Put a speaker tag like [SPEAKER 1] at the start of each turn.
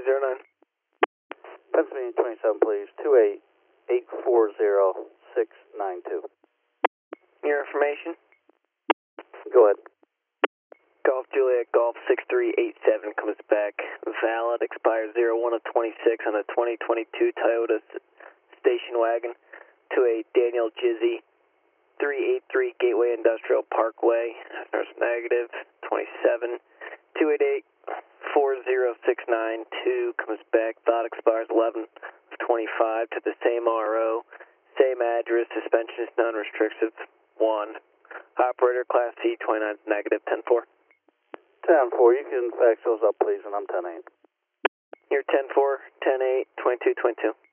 [SPEAKER 1] 2009.
[SPEAKER 2] Pennsylvania 27, please. 28840-692.
[SPEAKER 1] Your information?
[SPEAKER 2] Go ahead.
[SPEAKER 1] Golf Juliet Golf 6387 comes back valid, expires 01 of 26 on a 2022 Toyota station wagon to a Daniel Jizzy 383 Gateway Industrial Parkway. There's negative 27 288 40692 comes back, thought expires 11 of 25 to the same RO, same address, suspension is non-restrictive 1. Operator Class C 29 negative 10-4.
[SPEAKER 2] 10-4, you can fax those up, please, and I'm 10-8.
[SPEAKER 1] You're 10-4, 10-8, 22-22.